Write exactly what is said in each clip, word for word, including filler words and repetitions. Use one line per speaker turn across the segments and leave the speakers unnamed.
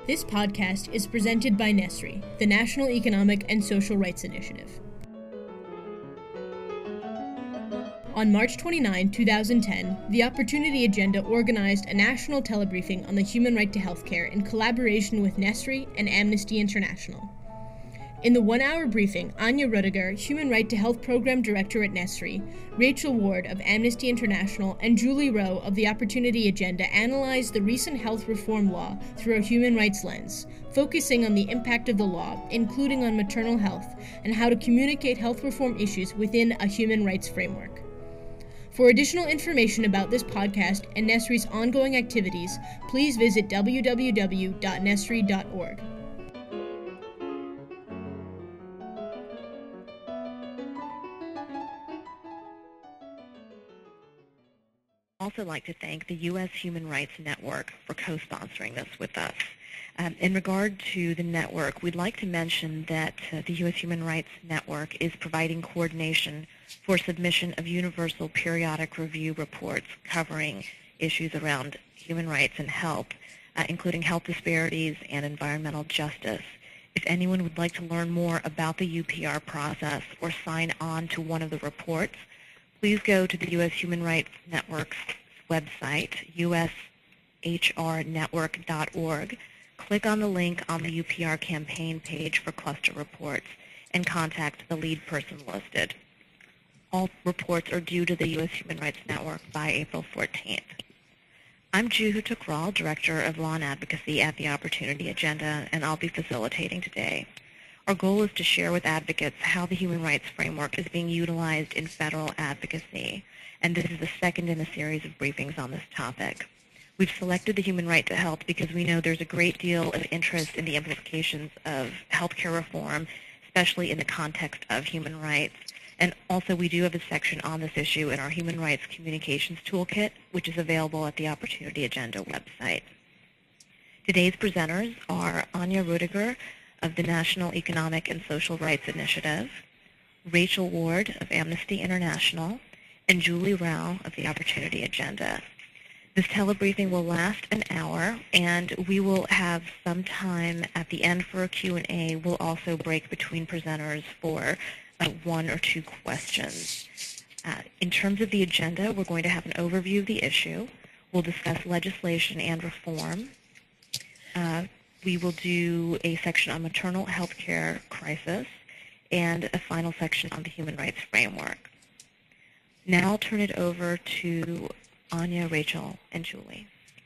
This podcast is presented by NESRI, the National Economic and Social Rights Initiative. On March twenty-ninth, two thousand ten, the Opportunity Agenda organized a national telebriefing on the human right to healthcare in collaboration with NESRI and Amnesty International. In the one-hour briefing, Anya Rudiger, Human Right to Health Program Director at NESRI, Rachel Ward of Amnesty International, and Julie Rowe of the Opportunity Agenda analyzed the recent health reform law through a human rights lens, focusing on the impact of the law, including on maternal health, and how to communicate health reform issues within a human rights framework. For additional information about this podcast and NESRI's ongoing activities, please visit w w w dot nesri dot org.
I'd also like to thank the U S Human Rights Network for co-sponsoring this with us. Um, in regard to the network, we'd like to mention that uh, the U S Human Rights Network is providing coordination for submission of universal periodic review reports covering issues around human rights and health, uh, including health disparities and environmental justice. If anyone would like to learn more about the U P R process or sign on to one of the reports, please go to the U S Human Rights Network's website, u s h r network dot org, click on the link on the U P R campaign page for cluster reports, and contact the lead person listed. All reports are due to the U S Human Rights Network by April fourteenth. I'm Juhu Thakral, Director of Law and Advocacy at the Opportunity Agenda, and I'll be facilitating today. Our goal is to share with advocates how the human rights framework is being utilized in federal advocacy, and this is the second in a series of briefings on this topic. We've selected the human right to health because we know there's a great deal of interest in the implications of healthcare reform, especially in the context of human rights. And also we do have a section on this issue in our Human Rights Communications Toolkit, which is available at the Opportunity Agenda website. Today's presenters are Anya Rudiger of the National Economic and Social Rights Initiative, Rachel Ward of Amnesty International, and Julie Rowe of the Opportunity Agenda. This telebriefing will last an hour, and we will have some time at the end for a Q and A. We'll also break between presenters for uh, one or two questions. Uh, in terms of the agenda, we're going to have an overview of the issue. We'll discuss legislation and reform. Uh, we will do a section on maternal health care crisis and a final section on the human rights framework. Now I'll turn it over to Anya, Rachel, and Julie.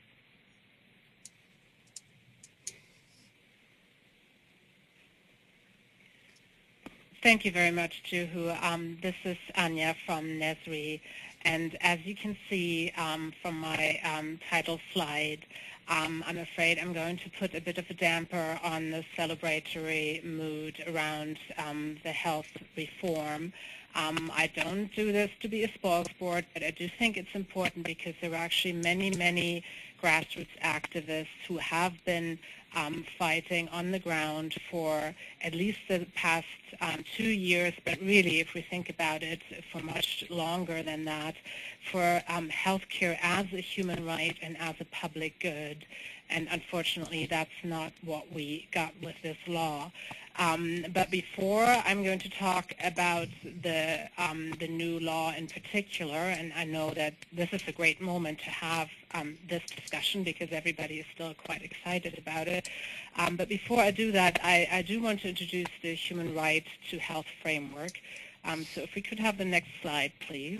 Thank you very much, Juhu. Um, this is Anya from NESRI, and as you can see um, from my um, title slide, um, I'm afraid I'm going to put a bit of a damper on the celebratory mood around um, the health reform. Um, I don't do this to be a smorgasbord, but I do think it's important because there are actually many, many grassroots activists who have been um, fighting on the ground for at least the past um, two years, but really, if we think about it, for much longer than that, for um, healthcare as a human right and as a public good. And unfortunately, that's not what we got with this law. Um, but before I'm going to talk about the um, the new law in particular, and I know that this is a great moment to have um, this discussion because everybody is still quite excited about it. Um, but before I do that, I, I do want to introduce the Human Right to Health Framework. Um, so if we could have the next slide, please.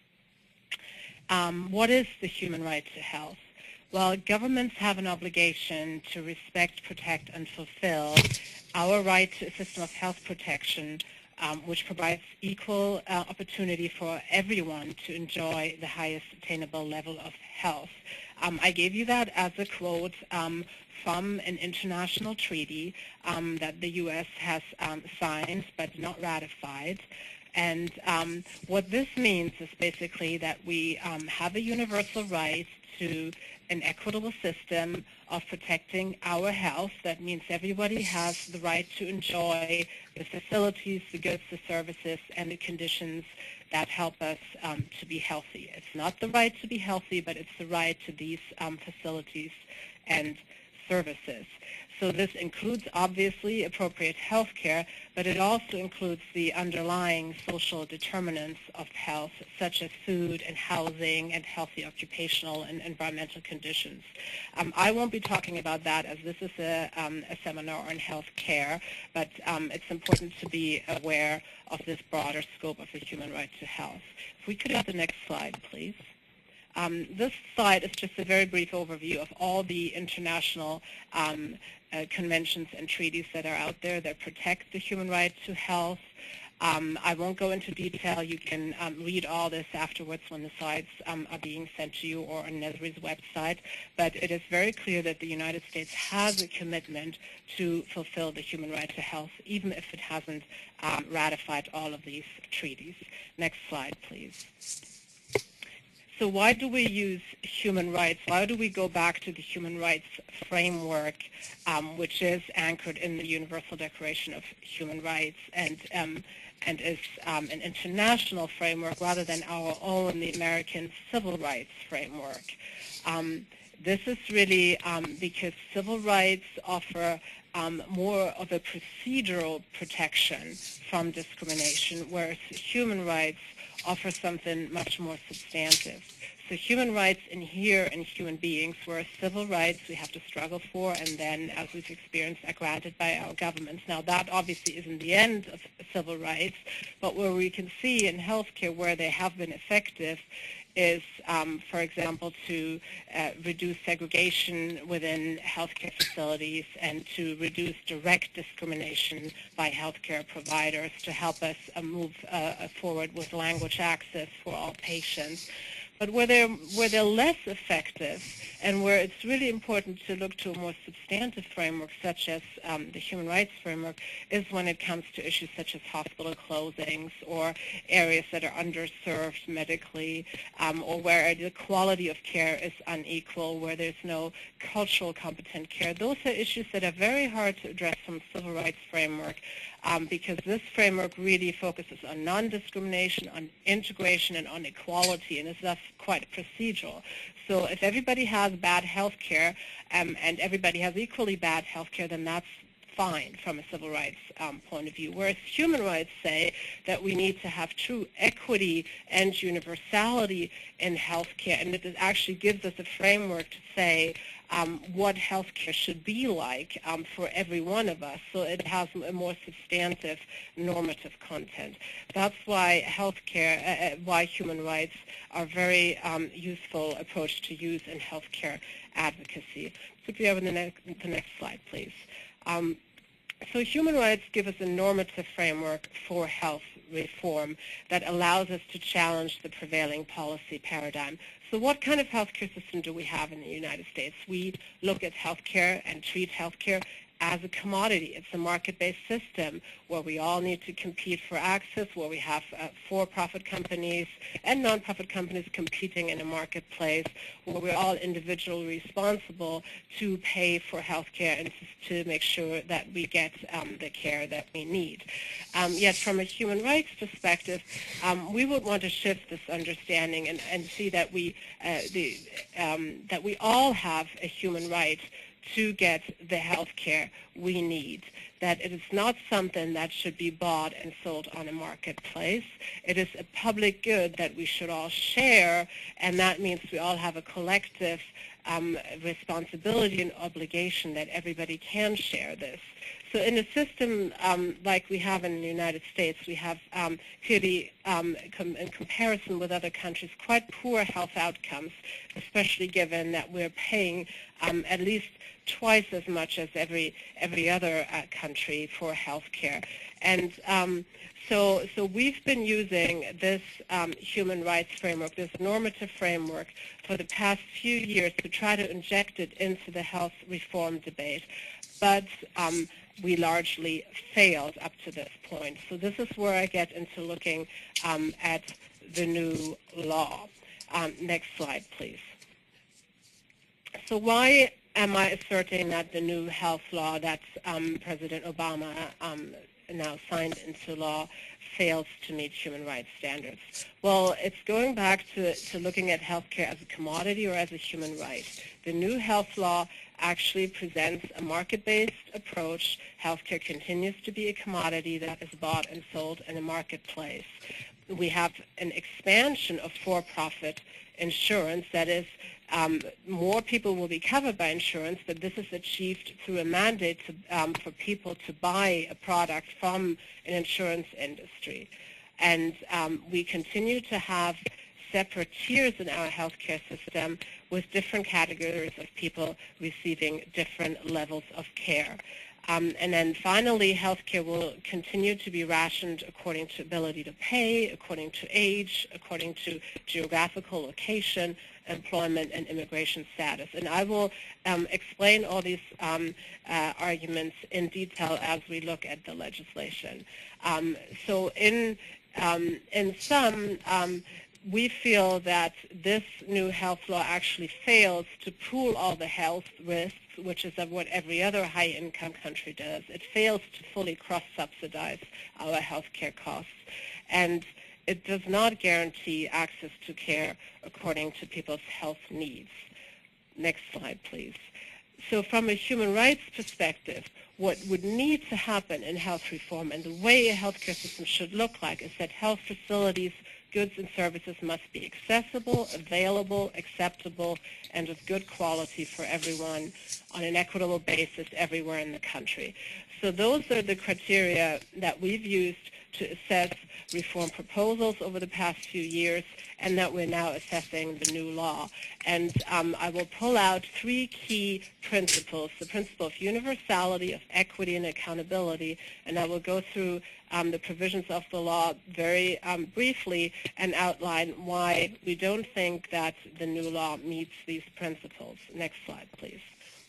Um, what is the human right to health? Well, governments have an obligation to respect, protect, and fulfill our right to a system of health protection, um, which provides equal uh, opportunity for everyone to enjoy the highest attainable level of health. Um, I gave you that as a quote um, from an international treaty um, that the U S has um, signed but not ratified. And um, what this means is basically that we um, have a universal right to an equitable system of protecting our health. That means everybody has the right to enjoy the facilities, the goods, the services, and the conditions that help us um, to be healthy. It's not the right to be healthy, but it's the right to these um, facilities and services. So this includes, obviously, appropriate health care, but it also includes the underlying social determinants of health, such as food and housing and healthy occupational and environmental conditions. Um, I won't be talking about that, as this is a, um, a seminar on health care, but um, it's important to be aware of this broader scope of the human right to health. If we could have the next slide, please. Um, this slide is just a very brief overview of all the international um, uh, conventions and treaties that are out there that protect the human right to health. Um, I won't go into detail. You can um, read all this afterwards when the slides um, are being sent to you or on Nesri's website. But it is very clear that the United States has a commitment to fulfill the human right to health, even if it hasn't um, ratified all of these treaties. Next slide, please. So why do we use human rights? Why do we go back to the human rights framework, um, which is anchored in the Universal Declaration of Human Rights and um, and is um, an international framework rather than our own, the American civil rights framework? Um, this is really um, because civil rights offer um, more of a procedural protection from discrimination, whereas human rights offer something much more substantive. So human rights inhere in human beings, whereas civil rights we have to struggle for, and then, as we've experienced, are granted by our governments. Now, that obviously isn't the end of civil rights, but where we can see in healthcare where they have been effective is, um, for example, to uh, reduce segregation within healthcare facilities and to reduce direct discrimination by healthcare providers, to help us uh, move uh, forward with language access for all patients. But where they're, where they're less effective and where it's really important to look to a more substantive framework, such as um, the human rights framework, is when it comes to issues such as hospital closings or areas that are underserved medically, um, or where the quality of care is unequal, where there's no cultural competent care. Those are issues that are very hard to address from civil rights framework. Um, because this framework really focuses on non-discrimination, on integration, and on equality, and is thus quite procedural. So if everybody has bad health care um, and everybody has equally bad health care, then that's fine from a civil rights um, point of view. Whereas human rights say that we need to have true equity and universality in health care, and it actually gives us a framework to say Um, what healthcare should be like um, for every one of us, so it has a more substantive normative content. That's why healthcare, uh, why human rights are a very um, useful approach to use in healthcare advocacy. Could we have the next, the next slide, please? Um, so human rights give us a normative framework for health reform that allows us to challenge the prevailing policy paradigm. So what kind of healthcare system do we have in the United States? We look at healthcare and treat healthcare as a commodity. It's a market-based system where we all need to compete for access, where we have uh, for-profit companies and non-profit companies competing in a marketplace, where we're all individually responsible to pay for healthcare and to make sure that we get um, the care that we need. Um, yet from a human rights perspective, um, we would want to shift this understanding and, and see that we, uh, the, um, that we all have a human right to get the health care we need, that it is not something that should be bought and sold on a marketplace. It is a public good that we should all share, and that means we all have a collective um, responsibility and obligation that everybody can share this. So in a system um, like we have in the United States, we have um, clearly, um, com in comparison with other countries, quite poor health outcomes, especially given that we're paying um, at least twice as much as every every other uh, country for health care. And um, so, so we've been using this um, human rights framework, this normative framework, for the past few years to try to inject it into the health reform debate. But um, we largely failed up to this point. So this is where I get into looking um, at the new law. Um, next slide, please. So why am I asserting that the new health law that um, President Obama um, now signed into law fails to meet human rights standards? Well, it's going back to, to looking at healthcare as a commodity or as a human right. The new health law actually presents a market-based approach. Healthcare continues to be a commodity that is bought and sold in a marketplace. We have an expansion of for-profit insurance, that is, um, more people will be covered by insurance, but this is achieved through a mandate to, um, for people to buy a product from an insurance industry. And um, we continue to have separate tiers in our healthcare system with different categories of people receiving different levels of care. Um, and then finally, healthcare will continue to be rationed according to ability to pay, according to age, according to geographical location, employment, and immigration status. And I will um, explain all these um, uh, arguments in detail as we look at the legislation. Um, so in, um, in sum, um, we feel that this new health law actually fails to pool all the health risks, which is what every other high-income country does. It fails to fully cross-subsidize our healthcare costs. And it does not guarantee access to care according to people's health needs. Next slide, please. So from a human rights perspective, what would need to happen in health reform and the way a healthcare system should look like is that health facilities, goods and services must be accessible, available, acceptable, and of good quality for everyone on an equitable basis everywhere in the country. So those are the criteria that we've used to assess reform proposals over the past few years, and that we're now assessing the new law. And um, I will pull out three key principles: the principle of universality, of equity, and accountability, and I will go through um, the provisions of the law very um, briefly and outline why we don't think that the new law meets these principles. Next slide, please.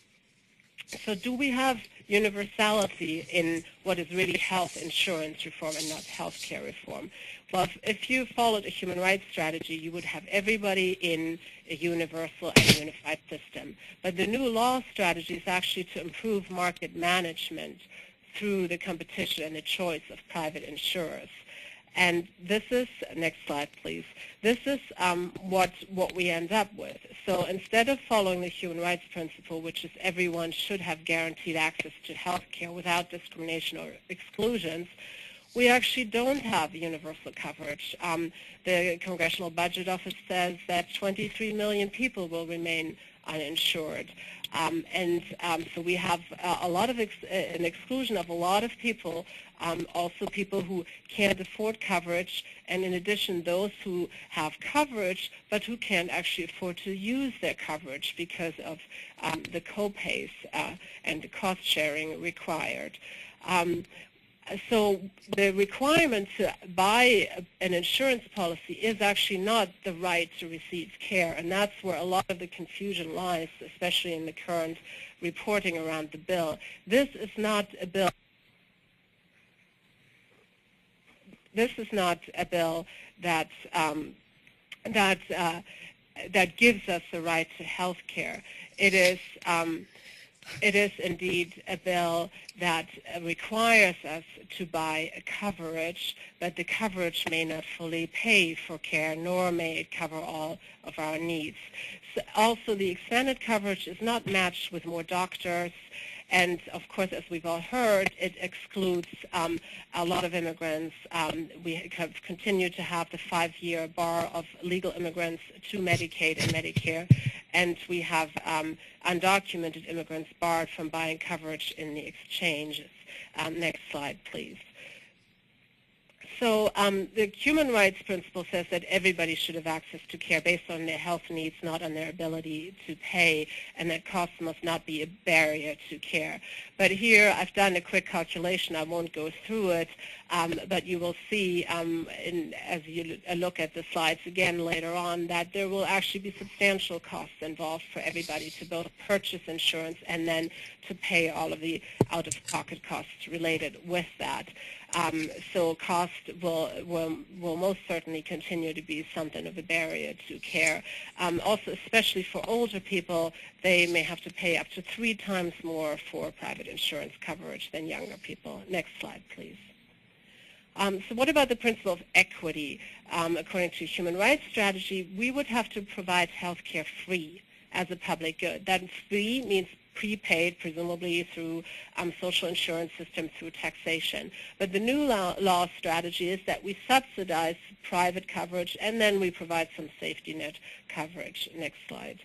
So do we have universality in what is really health insurance reform and not health care reform? Well, if, if you followed a human rights strategy, you would have everybody in a universal and unified system. But the new law strategy is actually to improve market management through the competition and the choice of private insurers. And this is, next slide please, this is um, what, what we end up with. So instead of following the human rights principle, which is everyone should have guaranteed access to health care without discrimination or exclusions, we actually don't have universal coverage. Um, the Congressional Budget Office says that twenty-three million people will remain uninsured. Um, and um, so we have uh, a lot of ex an exclusion of a lot of people, um, also people who can't afford coverage, and in addition, those who have coverage but who can't actually afford to use their coverage because of um, the co-pays uh, and the cost sharing required. Um, So the requirement to buy an insurance policy is actually not the right to receive care, and that's where a lot of the confusion lies, especially in the current reporting around the bill. This is not a bill. This is not a bill that um, that uh, that gives us the right to health care. It is. Um, It is indeed a bill that requires us to buy a coverage, but the coverage may not fully pay for care, nor may it cover all of our needs. So also, the expanded coverage is not matched with more doctors, and of course, as we've all heard, it excludes um, a lot of immigrants. Um, we have continued to have the five-year bar of legal immigrants to Medicaid and Medicare, and we have um, undocumented immigrants barred from buying coverage in the exchanges. Um, next slide, please. So um, the human rights principle says that everybody should have access to care based on their health needs, not on their ability to pay, and that costs must not be a barrier to care. But here I've done a quick calculation. I won't go through it, um, but you will see um, in, as you look at the slides again later on that there will actually be substantial costs involved for everybody to both purchase insurance and then to pay all of the out-of-pocket costs related with that. Um, so cost will, will, will most certainly continue to be something of a barrier to care. Um, also, especially for older people, they may have to pay up to three times more for private insurance coverage than younger people. Next slide, please. Um, so what about the principle of equity? Um, according to human rights strategy, we would have to provide health care free as a public good. That free means prepaid, presumably through um, social insurance system, through taxation. But the new law, law strategy is that we subsidize private coverage, and then we provide some safety net coverage. Next slide.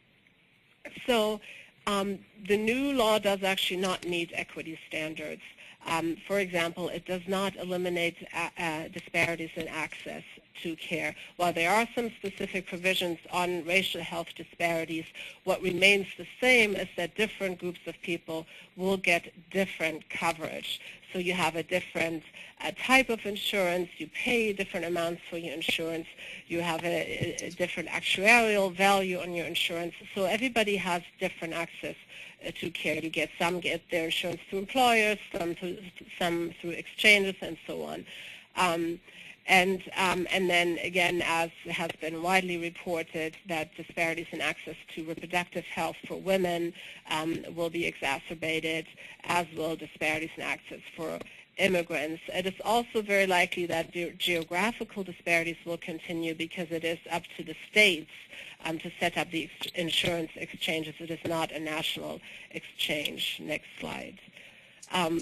So um, the new law does actually not meet equity standards. Um, for example, it does not eliminate uh, uh, disparities in access to care. While there are some specific provisions on racial health disparities, what remains the same is that different groups of people will get different coverage. So you have a different uh, type of insurance, you pay different amounts for your insurance, you have a, a different actuarial value on your insurance, so everybody has different access uh, to care. You get some get their insurance through employers, some through, some through exchanges, and so on. Um, And, um, and then, again, as has been widely reported, that disparities in access to reproductive health for women um, will be exacerbated, as will disparities in access for immigrants. It is also very likely that ge- geographical disparities will continue because it is up to the states um, to set up the ex- insurance exchanges. It is not a national exchange. Next slide. Um,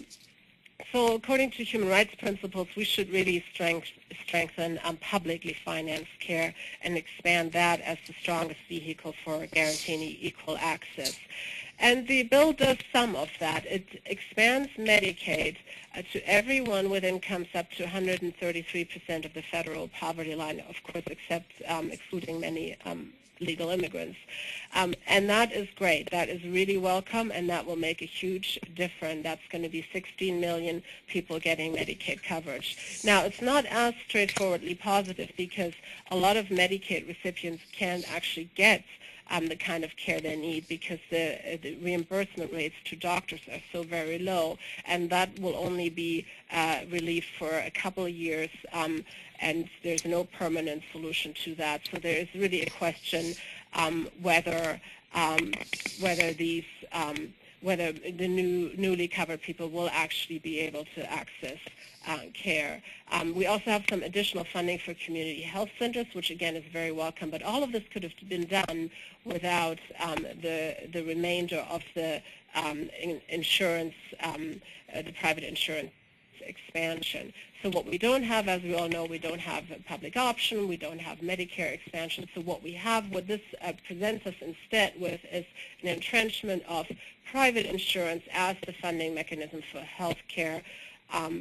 So according to human rights principles, we should really strength, strengthen um, publicly financed care and expand that as the strongest vehicle for guaranteeing equal access. And the bill does some of that. It expands Medicaid uh, to everyone with incomes up to one hundred thirty-three percent of the federal poverty line, of course, except um, excluding many um, legal immigrants. Um, and that is great. That is really welcome, and that will make a huge difference. That's going to be sixteen million people getting Medicaid coverage. Now, it's not as straightforwardly positive because a lot of Medicaid recipients can't actually get um, the kind of care they need because the, the reimbursement rates to doctors are so very low, and that will only be uh, relieved for a couple of years, um, and there's no permanent solution to that. So there is really a question um, whether um, whether these um, whether the new newly covered people will actually be able to access uh, care. Um, we also have some additional funding for community health centers, which again is very welcome. But all of this could have been done without um, the the remainder of the um, in, insurance, um, uh, the private insurance expansion. So what we don't have, as we all know, we don't have a public option, we don't have Medicare expansion. So what we have, what this uh, presents us instead with is an entrenchment of private insurance as the funding mechanism for health care. Um,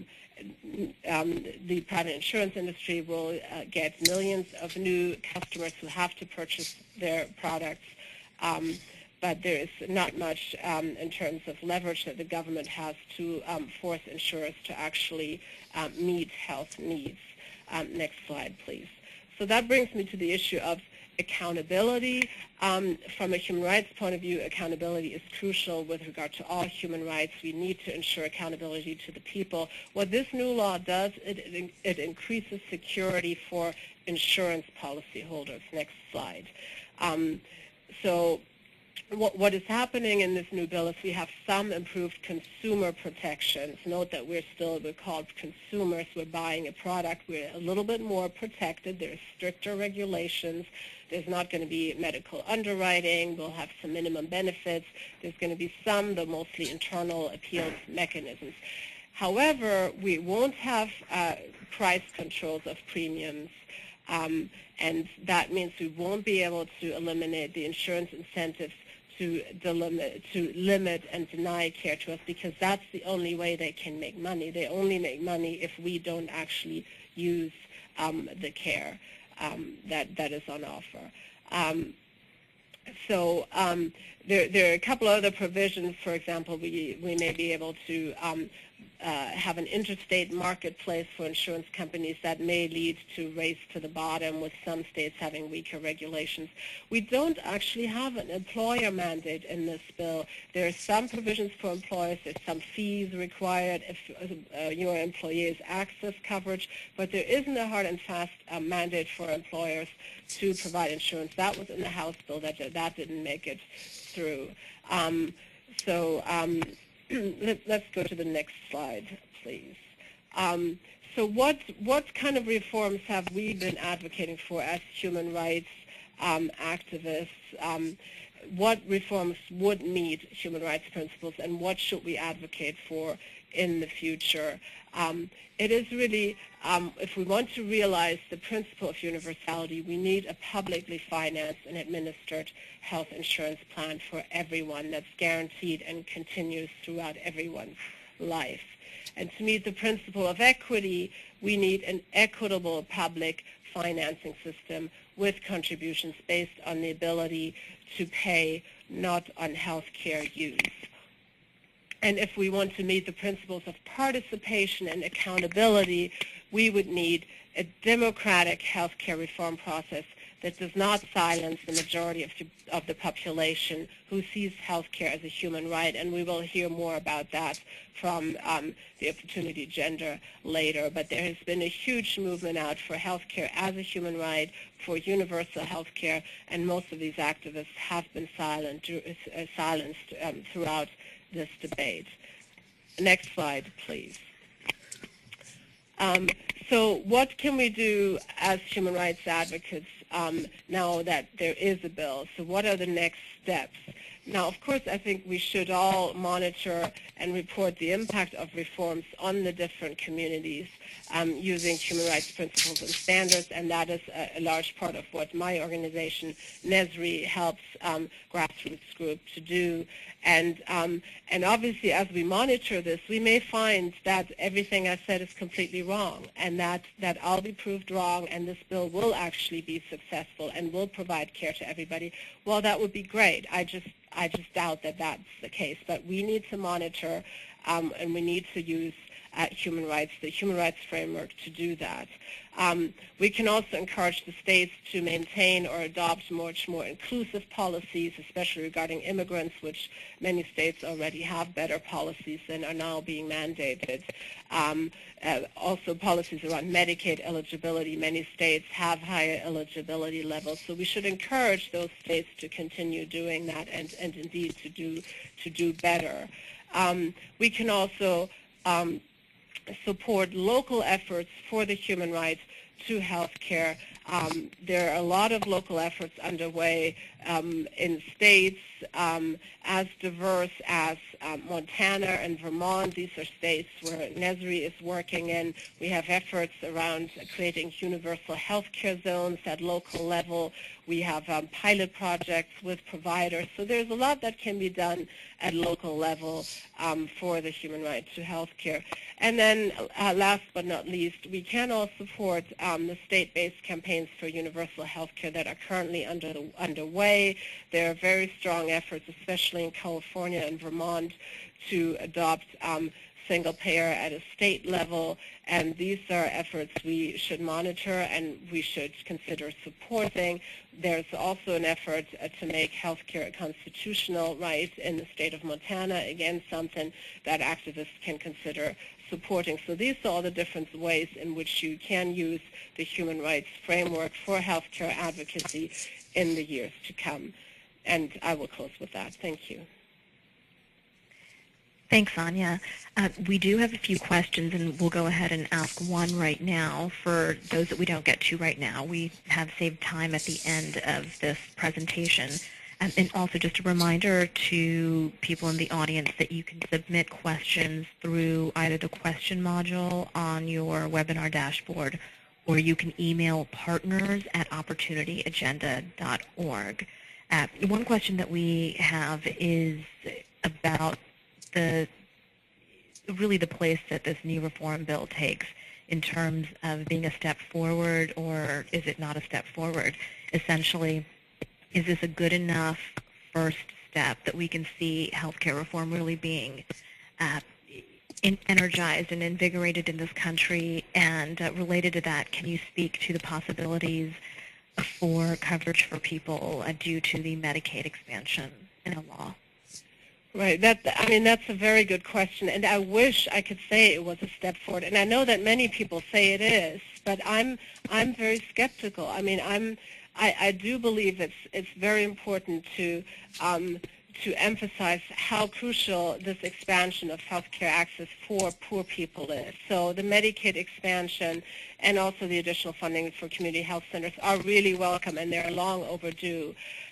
um, the private insurance industry will uh, get millions of new customers who have to purchase their products. Um, but there is not much um, in terms of leverage that the government has to um, force insurers to actually um, meet health needs. Um, next slide, please. So that brings me to the issue of accountability. Um, from a human rights point of view, accountability is crucial with regard to all human rights. We need to ensure accountability to the people. What this new law does, it, it, it increases security for insurance policyholders. Next slide. Um, so What, what is happening in this new bill is we have some improved consumer protections. Note that we're still, we're called consumers. We're buying a product. We're a little bit more protected. There's stricter regulations. There's not going to be medical underwriting. We'll have some minimum benefits. There's going to be some, though mostly internal appeals mechanisms. However, we won't have uh, price controls of premiums. Um, and that means we won't be able to eliminate the insurance incentives to, delimit, to limit and deny care to us because that's the only way they can make money. They only make money if we don't actually use um, the care um, that, that is on offer. Um, so um, there, there are a couple other provisions. For example, we, we may be able to um, Uh, have an interstate marketplace for insurance companies that may lead to race to the bottom with some states having weaker regulations. We don't actually have an employer mandate in this bill. There are some provisions for employers. There's some fees required if uh, your employees access coverage, but there isn't a hard and fast uh, mandate for employers to provide insurance. That was in the House bill. That, that didn't make it through. Um, so um, Let's go to the next slide, please. Um, so what, what kind of reforms have we been advocating for as human rights um, activists? Um,
what reforms would meet human rights principles and what should we advocate for in the future. Um, it is really, um, if we want to realize the principle of universality, we need a publicly financed and administered health insurance plan for everyone that's guaranteed and continues throughout everyone's life. And to meet the principle of equity, we need an equitable public financing system with contributions based on the ability to pay, not on health care use. And if we want to meet the principles of participation and accountability, we would need a democratic healthcare reform process that does not silence the majority of, of the population who sees healthcare as a human right. And we will hear more about that from um, the Opportunity Agenda later. But there has been a huge movement out for healthcare as a human right, for universal healthcare, and most of these activists have been silent, uh, silenced um, throughout this debate. Next slide, please. Um, so what can we do as human rights advocates um, now that there is a bill? So what are the next steps? Now, of course, I think we should all monitor and report the impact of reforms on the different communities um, using human rights principles and standards, and that is a, a large part of what my organization, NESRI, helps um, grassroots groups to do. And, um, and obviously, as we monitor this, we may find that everything I said is completely wrong, and that, that I'll be proved wrong, and this bill will actually be successful and will provide care to everybody. Well, that would be great. I just, I just doubt that that's the case. But we need to monitor, um, and we need to use uh, human rights, the human rights framework to do that. Um, we can also encourage the states to maintain or adopt much more inclusive policies, especially regarding immigrants, which many states already have better policies than are now being mandated. Um, uh, also policies around Medicaid eligibility. Many states have higher eligibility levels, so we should encourage those states to continue doing that and, and indeed to do, to do better. Um, we can also um, support local efforts for the human rights to health care. Um, there are a lot of local efforts underway um, in states um, as diverse as um, Montana and Vermont. These are states where NESRI is working in. We have efforts around creating universal health care zones at local level. We have um, pilot projects with providers. So there's a lot that can be done at local level um, for the human right to health care. And then uh, last but not least, we can all support um, the state-based campaigns for universal health care that are currently under the, underway. There are very strong efforts, especially in California and Vermont, to adopt um, single payer at a state level, and these are efforts we should monitor and we should consider supporting. There's also an effort uh, to make healthcare a constitutional right in the state of Montana, again, something that activists can consider supporting. So these are all the different ways in which you can use the human rights framework for healthcare advocacy in the years to come. And I will close with that. Thank you.
Thanks, Anya. Uh, we do have a few questions, and we'll go ahead and ask one right now. For those that we don't get to right now, we have saved time at the end of this presentation. Um, and also just a reminder to people in the audience that you can submit questions through either the question module on your webinar dashboard, or you can email partners at opportunity agenda dot org. Uh, one question that we have is about the really the place that this new reform bill takes in terms of being a step forward, or is it not a step forward? Essentially, is this a good enough first step that we can see healthcare reform really being uh, in, energized and invigorated in this country? And uh, related to that, can you speak to the possibilities for coverage for people uh, due to the Medicaid expansion in the law?
Right. That I mean, that's a very good question, and I wish I could say it was a step forward. And I know that many people say it is, but I'm I'm very skeptical. I mean, I'm I, I do believe it's it's very important to um, to emphasize how crucial this expansion of healthcare access for poor people is. So the Medicaid expansion and also the additional funding for community health centers are really welcome, and they're long overdue.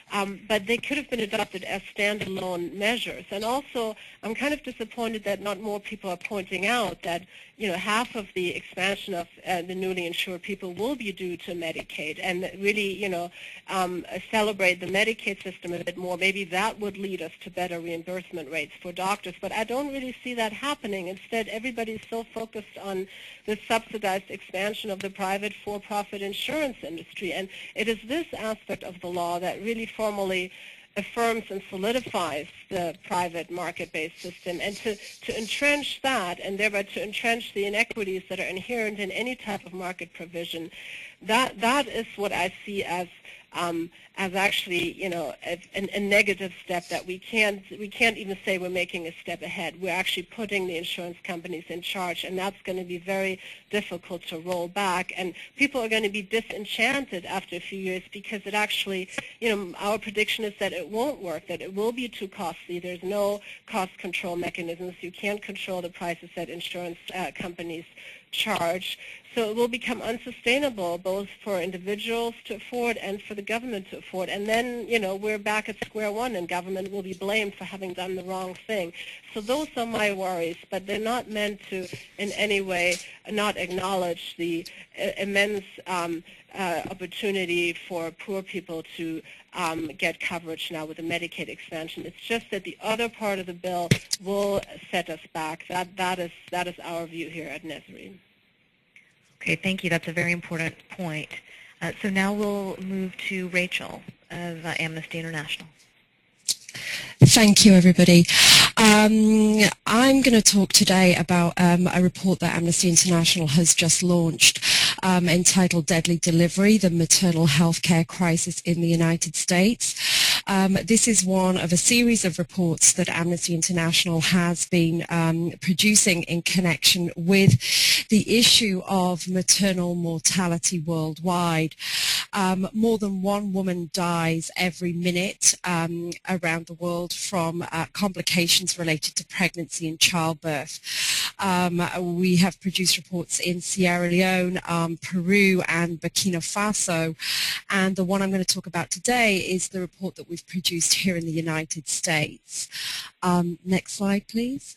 Um, but they could have been adopted as standalone measures. And also, I'm kind of disappointed that not more people are pointing out that, you know, half of the expansion of uh, the newly insured people will be due to Medicaid, and really, you know, um, celebrate the Medicaid system a bit more. Maybe that would lead us to better reimbursement rates for doctors. But I don't really see that happening. Instead, everybody's so focused on the subsidized expansion of the private for-profit insurance industry. And it is this aspect of the law that really formally affirms and solidifies the private market-based system, and to, to entrench that, and thereby to entrench the inequities that are inherent in any type of market provision, that that is what I see as um, as actually, you know, a, a negative step that we can't we can't even say we're making a step ahead. We're actually putting the insurance companies in charge, and that's going to be very difficult to roll back. And people are going to be disenchanted after a few years because it actually, you know, our prediction is that it won't work, that it will be too costly. There's no cost control mechanisms. You can't control the prices that insurance uh, companies charge. So it will become unsustainable both for individuals to afford and for the government to afford. And then, you know, we're back at square one, and government will be blamed for having done the wrong thing. So those are my worries, but they're not meant to in any way not acknowledge the uh, immense um, uh, opportunity for poor people to um, get coverage now with the Medicaid expansion. It's just that the other part of the bill will set us back. That, that, is, that is our view here at Nesri.
Okay, thank you. That's a very important point. Uh, so now we'll move to Rachel of uh, Amnesty International.
Thank you, everybody. Um, I'm going to talk today about um, a report that Amnesty International has just launched um, entitled Deadly Delivery, the Maternal Healthcare Crisis in the United States. Um, this is one of a series of reports that Amnesty International has been um, producing in connection with the issue of maternal mortality worldwide. Um, more than one woman dies every minute um, around the world from uh, complications related to pregnancy and childbirth. Um, we have produced reports in Sierra Leone, um, Peru, and Burkina Faso, and the one I'm going to talk about today is the report that we've produced here in the United States. Um, next slide, please.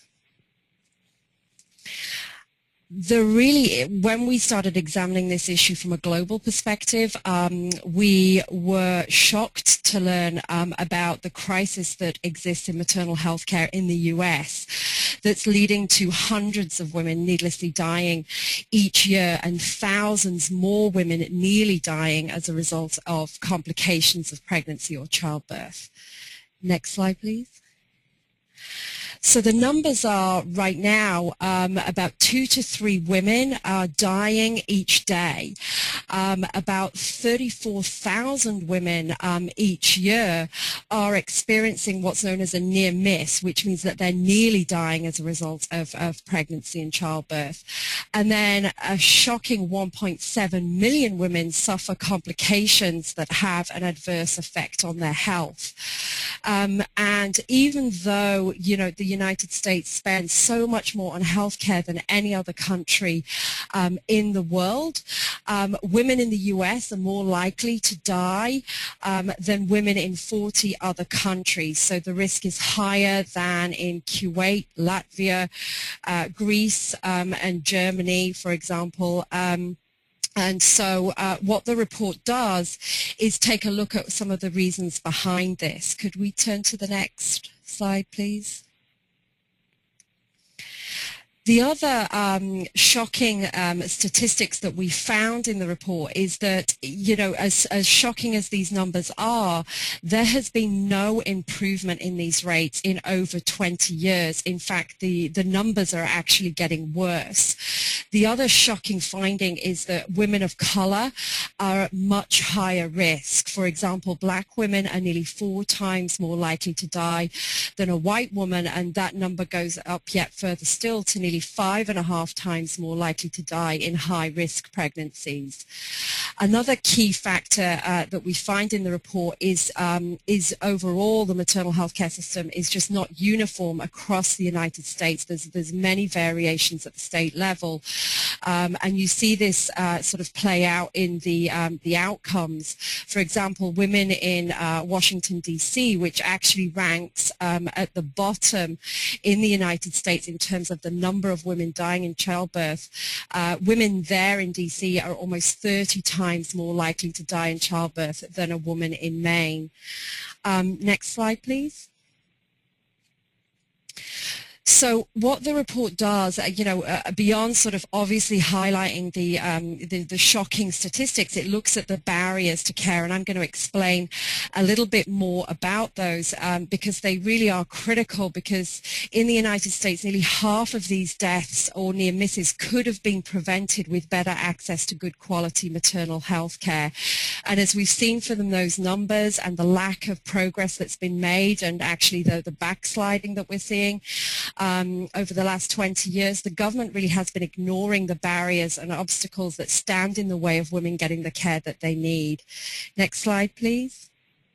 The really, when we started examining this issue from a global perspective, um, we were shocked to learn um, about the crisis that exists in maternal health care in the U S that's leading to hundreds of women needlessly dying each year and thousands more women nearly dying as a result of complications of pregnancy or childbirth. Next slide, please. So the numbers are right now um, about two to three women are dying each day. Um, about thirty-four thousand women um, each year are experiencing what's known as a near miss, which means that they're nearly dying as a result of, of pregnancy and childbirth. And then a shocking one point seven million women suffer complications that have an adverse effect on their health. Um, and even though, you know, the United States spends so much more on healthcare than any other country um, in the world, um, women in the U S are more likely to die um, than women in forty other countries. So the risk is higher than in Kuwait, Latvia, uh, Greece, um, and Germany, for example. Um, And so uh, what the report does is take a look at some of the reasons behind this. Could we turn to the next slide, please? The other um, shocking um, statistics that we found in the report is that, you know, as, as shocking as these numbers are, there has been no improvement in these rates in over twenty years. In fact, the, the numbers are actually getting worse. The other shocking finding is that women of color are at much higher risk. For example, black women are nearly four times more likely to die than a white woman, and that number goes up yet further still to nearly five and a half times more likely to die in high-risk pregnancies. Another key factor uh, that we find in the report is, um, is overall the maternal health care system is just not uniform across the United States. There's, there's many variations at the state level. Um, and you see this uh, sort of play out in the, um, the outcomes. For example, women in uh, Washington, D C, which actually ranks um, at the bottom in the United States in terms of the number of women dying in childbirth. Uh, women there in D C are almost thirty times more likely to die in childbirth than a woman in Maine. Um, next slide, please. So what the report does, uh, you know, uh, beyond sort of obviously highlighting the, um, the the shocking statistics, it looks at the barriers to care, and I'm going to explain a little bit more about those um, because they really are critical. Because in the United States, nearly half of these deaths or near misses could have been prevented with better access to good quality maternal health care. And as we've seen from those numbers and the lack of progress that's been made, and actually the the backsliding that we're seeing. Um, over the last twenty years, the government really has been ignoring the barriers and obstacles that stand in the way of women getting the care that they need. Next slide, please.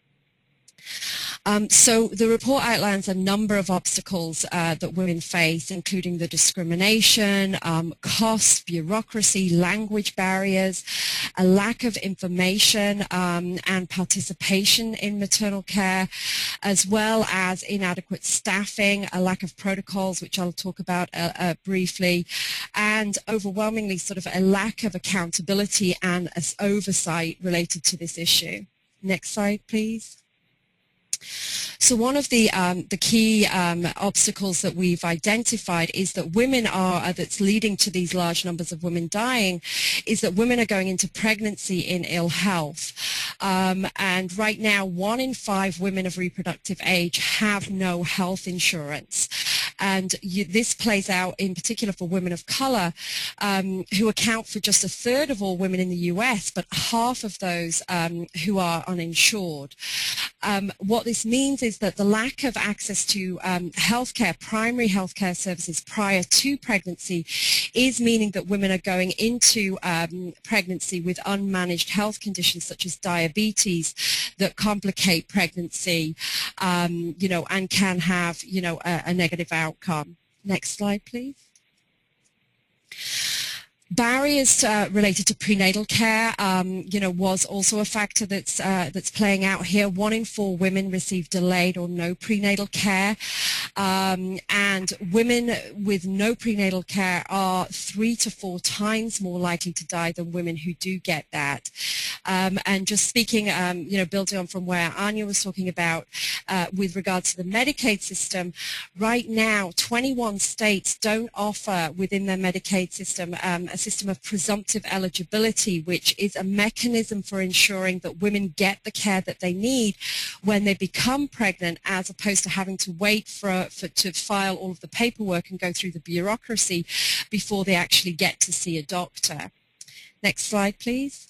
Um, so the report outlines a number of obstacles uh, that women face, including the discrimination, um, cost, bureaucracy, language barriers, a lack of information um, and participation in maternal care, as well as inadequate staffing, a lack of protocols, which I'll talk about uh, uh, briefly, and overwhelmingly sort of a lack of accountability and oversight related to this issue. Next slide, please. So one of the um, the key um, obstacles that we've identified is that women are, uh, that's leading to these large numbers of women dying, is that women are going into pregnancy in ill health. Um, and right now, one in five women of reproductive age have no health insurance. And you, this plays out in particular for women of color, um, who account for just a third of all women in the U S, but half of those um, who are uninsured. Um, what this means is that the lack of access to um, healthcare, primary healthcare services prior to pregnancy, is meaning that women are going into um, pregnancy with unmanaged health conditions such as diabetes that complicate pregnancy, um, you know, and can have, you know, a, a negative outcome. Next slide, please. Barriers uh, related to prenatal care, um, you know, was also a factor that's uh, that's playing out here. One in four women receive delayed or no prenatal care, um, and women with no prenatal care are three to four times more likely to die than women who do get that. Um, and just speaking, um, you know, building on from where Anya was talking about uh, with regards to the Medicaid system, right now, twenty-one states don't offer within their Medicaid system um, a system of presumptive eligibility, which is a mechanism for ensuring that women get the care that they need when they become pregnant, as opposed to having to wait for, for to file all of the paperwork and go through the bureaucracy before they actually get to see a doctor. Next slide, please.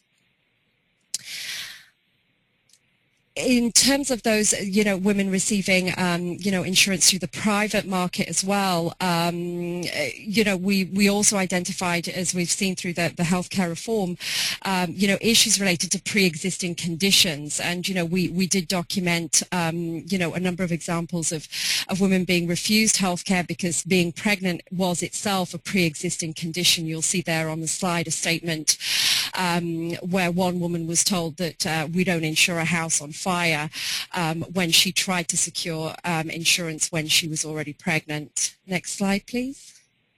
In terms of those, you know, women receiving, um, you know, insurance through the private market as well, um, you know, we, we also identified, as we've seen through the, the healthcare reform, um, you know, issues related to pre-existing conditions. And, you know, we, we did document, um, you know, a number of examples of, of women being refused healthcare because being pregnant was itself a pre-existing condition. You'll see there on the slide a statement um, where one woman was told that uh, we don't insure a house on fire um, when she tried to secure um, insurance when she was already pregnant. Next slide, please.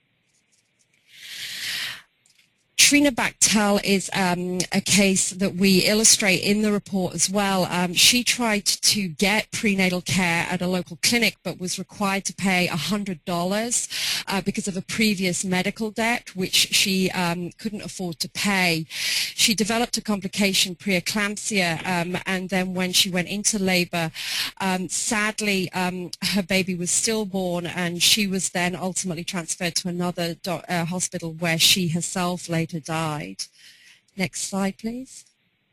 Trina Bachtel is um, a case that we illustrate in the report as well. Um, she tried to get prenatal care at a local clinic but was required to pay one hundred dollars uh, because of a previous medical debt which she um, couldn't afford to pay. She developed a complication, preeclampsia, um, and then when she went into labor, um, sadly um, her baby was stillborn, and she was then ultimately transferred to another do uh, hospital where she herself later died. Next slide, please.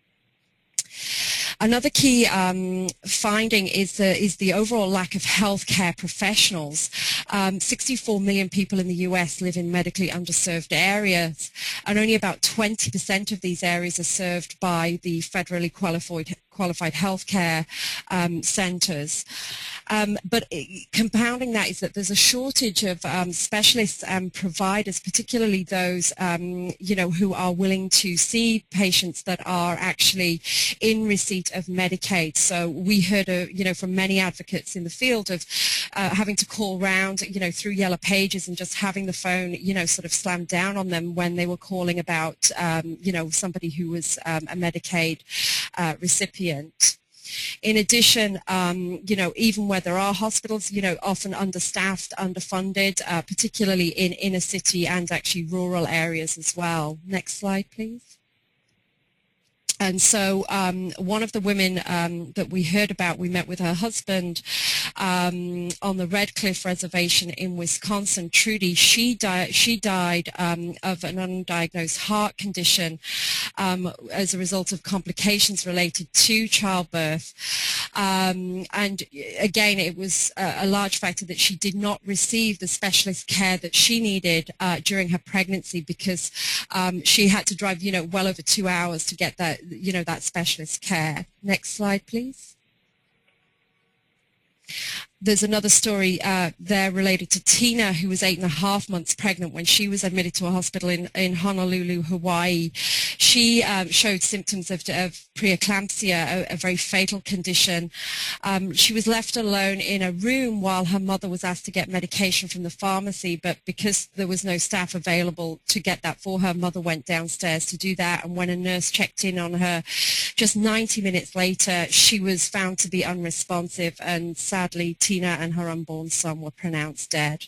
Another key um, finding is the, is the overall lack of healthcare professionals. Um, sixty-four million people in the U S live in medically underserved areas, and only about twenty percent of these areas are served by the federally qualified qualified healthcare um, centers. Um, but it, compounding that is that there's a shortage of um, specialists and providers, particularly those, um, you know, who are willing to see patients that are actually in receipt of Medicaid. So we heard, uh, you know, from many advocates in the field of uh, having to call round, you know, through Yellow Pages and just having the phone, you know, sort of slammed down on them when they were calling about, um, you know, somebody who was um, a Medicaid uh, recipient. In addition, um, you know, even where there are hospitals, you know, often understaffed, underfunded, uh, particularly in inner city and actually rural areas as well. Next slide, please. And so um, one of the women um, that we heard about, we met with her husband um, on the Red Cliff Reservation in Wisconsin, Trudy. She, di she died um, of an undiagnosed heart condition um, as a result of complications related to childbirth. Um, and again, it was a, a large factor that she did not receive the specialist care that she needed uh, during her pregnancy because um, she had to drive, you know, well over two hours to get that, you know, that specialist care. Next slide, please. There's another story uh, there related to Tina, who was eight and a half months pregnant when she was admitted to a hospital in, in Honolulu, Hawaii. She um, showed symptoms of, of preeclampsia, a, a very fatal condition. Um, she was left alone in a room while her mother was asked to get medication from the pharmacy, but because there was no staff available to get that for her, mother went downstairs to do that, and when a nurse checked in on her just ninety minutes later, she was found to be unresponsive, and sadly, Tina and her unborn son were pronounced dead.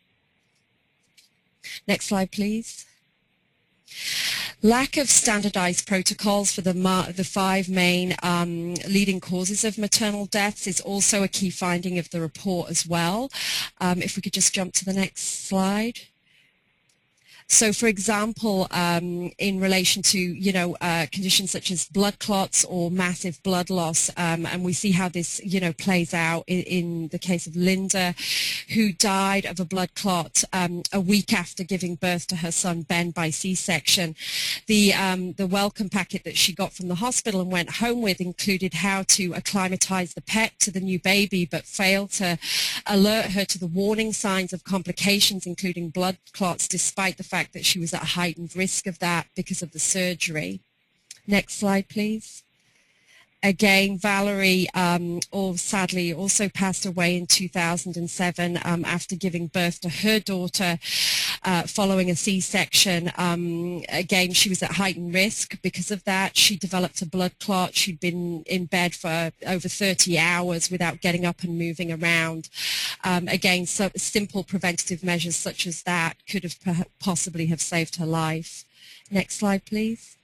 Next slide, please. Lack of standardized protocols for the, the five main um, leading causes of maternal deaths is also a key finding of the report as well. Um, if we could just jump to the next slide. So, for example, um, in relation to, you know, uh, conditions such as blood clots or massive blood loss, um, and we see how this, you know, plays out in, in the case of Linda, who died of a blood clot um, a week after giving birth to her son Ben by C-section. The, um, the welcome packet that she got from the hospital and went home with included how to acclimatize the pet to the new baby, but failed to alert her to the warning signs of complications, including blood clots, despite the fact that she was at heightened risk of that because of the surgery. Next slide, please. Again, Valerie, um, or sadly, also passed away in two thousand seven um, after giving birth to her daughter uh, following a C-section. Um, again, she was at heightened risk because of that. She developed a blood clot. She'd been in bed for over thirty hours without getting up and moving around. Um, again, so simple preventative measures such as that could have possibly have saved her life. Next slide, please.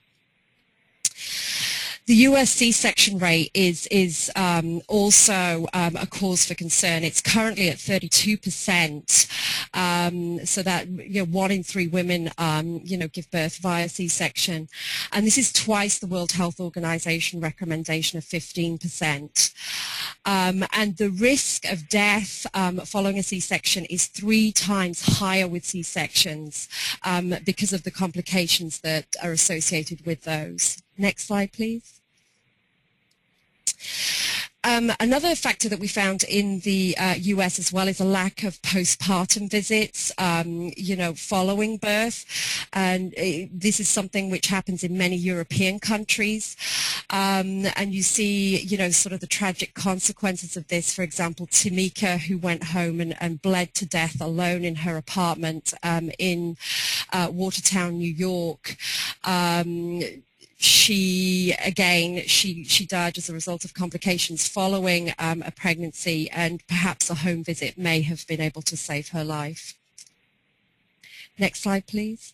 The U S C-section rate is, is um, also um, a cause for concern. It's currently at thirty-two percent, um, so that, you know, one in three women, um, you know, give birth via C-section. And this is twice the World Health Organization recommendation of fifteen percent. Um, and the risk of death um, following a C-section is three times higher with C-sections um, because of the complications that are associated with those. Next slide, please. Um, another factor that we found in the uh, U S as well is a lack of postpartum visits, um, you know, following birth. And uh, this is something which happens in many European countries. Um, and you see, you know, sort of the tragic consequences of this. For example, Tamika, who went home and, and bled to death alone in her apartment um, in uh, Watertown, New York. Um, She, again, she, she died as a result of complications following um, a pregnancy, and perhaps a home visit may have been able to save her life. Next slide, please.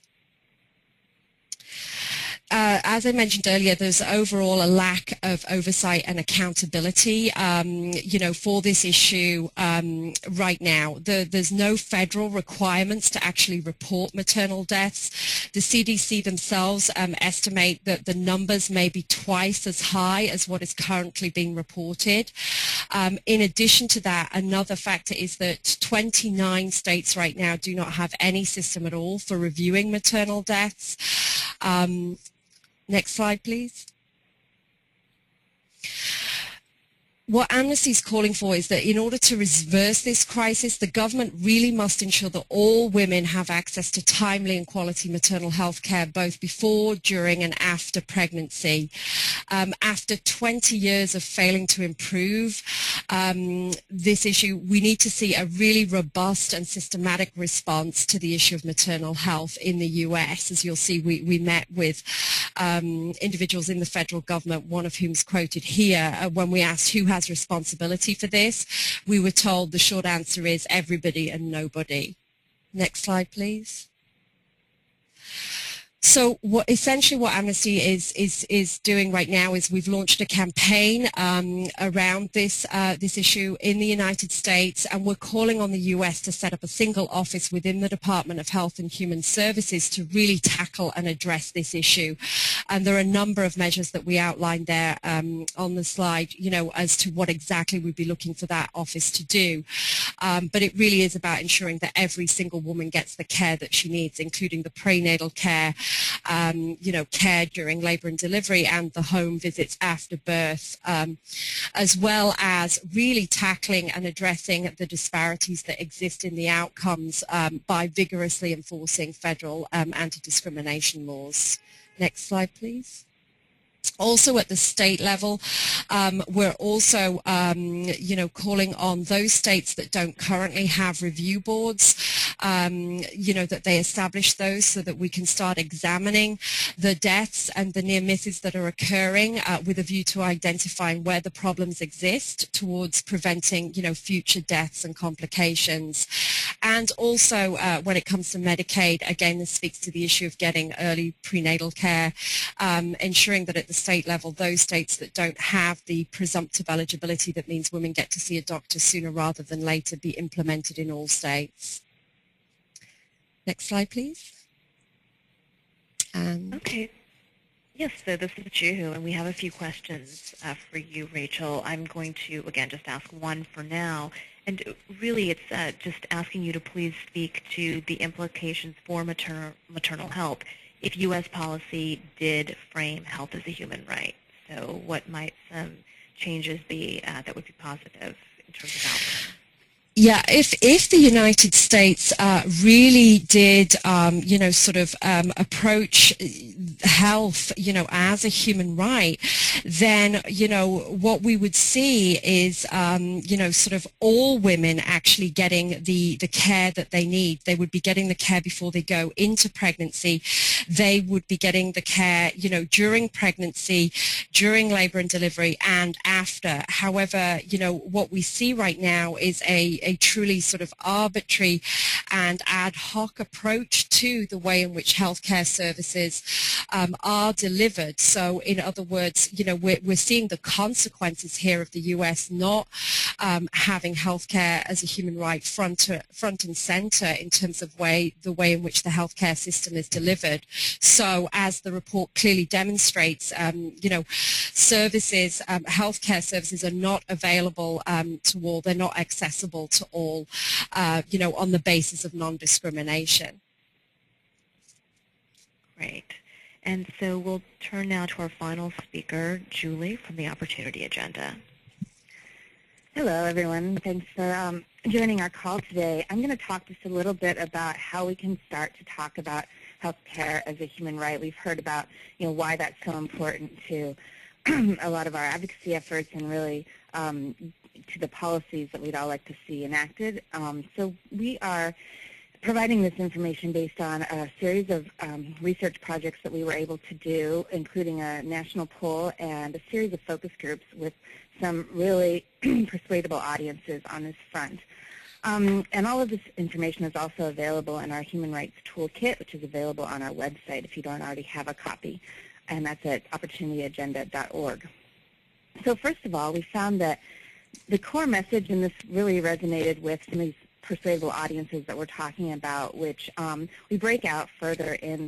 Uh, as I mentioned earlier, there's overall a lack of oversight and accountability, um, you know, for this issue um, right now. The, there's no federal requirements to actually report maternal deaths. The C D C themselves um, estimate that the numbers may be twice as high as what is currently being reported. Um, in addition to that, another factor is that twenty-nine states right now do not have any system at all for reviewing maternal deaths. Um, Next slide, please. What Amnesty is calling for is that in order to reverse this crisis, the government really must ensure that all women have access to timely and quality maternal health care, both before, during, and after pregnancy. Um, after twenty years of failing to improve um, this issue, we need to see a really robust and systematic response to the issue of maternal health in the U S. As you'll see, we, we met with um, individuals in the federal government, one of whom is quoted here, uh, when we asked who has responsibility for this. We were told the short answer is everybody and nobody. Next slide, please. So what, essentially what Amnesty is, is, is doing right now is we've launched a campaign um, around this, uh, this issue in the United States, and we're calling on the U S to set up a single office within the Department of Health and Human Services to really tackle and address this issue. And there are a number of measures that we outlined there um, on the slide, you know, as to what exactly we'd be looking for that office to do. Um, but it really is about ensuring that every single woman gets the care that she needs, including the prenatal care, Um, you know, care during labour and delivery, and the home visits after birth, um, as well as really tackling and addressing the disparities that exist in the outcomes um, by vigorously enforcing federal um, anti-discrimination laws. Next slide, please. Also at the state level, um, we're also, um, you know, calling on those states that don't currently have review boards, um, you know, that they establish those so that we can start examining the deaths and the near misses that are occurring uh, with a view to identifying where the problems exist towards preventing, you know, future deaths and complications. And also uh, when it comes to Medicaid, again, this speaks to the issue of getting early prenatal care, um, ensuring that at the state level, those states that don't have the presumptive eligibility that means women get to see a doctor sooner rather than later be implemented in all states. Next slide, please. And
okay. Yes, so this is Juhu, and we have a few questions uh, for you, Rachel. I'm going to, again, just ask one for now. And really, it's uh, just asking you to please speak to the implications for maternal, maternal health if U S policy did frame health as a human right. So what might some changes be uh, that would be positive in terms of outcomes?
Yeah, if if the United States uh, really did, um, you know, sort of um, approach health, you know, as a human right, then, you know, what we would see is, um, you know, sort of all women actually getting the, the care that they need. They would be getting the care before they go into pregnancy. They would be getting the care, you know, during pregnancy, during labor and delivery, and after. However, you know, what we see right now is a a truly sort of arbitrary and ad hoc approach to the way in which healthcare services um, are delivered. So in other words, you know, we're, we're seeing the consequences here of the U S not um, having healthcare as a human right front, to, front and center in terms of way, the way in which the healthcare system is delivered. So as the report clearly demonstrates, um, you know, services, um, healthcare services are not available um, to all, they're not accessible to all, uh, you know, on the basis of non-discrimination.
Great. And so we'll turn now to our final speaker, Julie, from the Opportunity Agenda.
Hello, everyone. Thanks for um, joining our call today. I'm going to talk just a little bit about how we can start to talk about healthcare as a human right. We've heard about, you know, why that's so important to a lot of our advocacy efforts and really um, to the policies that we'd all like to see enacted. Um, so we are providing this information based on a series of um, research projects that we were able to do, including a national poll and a series of focus groups with some really persuadable audiences on this front. Um, and all of this information is also available in our Human Rights Toolkit, which is available on our website if you don't already have a copy, and that's at opportunity agenda dot org. So first of all, we found that the core message, and this really resonated with some of these persuadable audiences that we're talking about, which um, we break out further in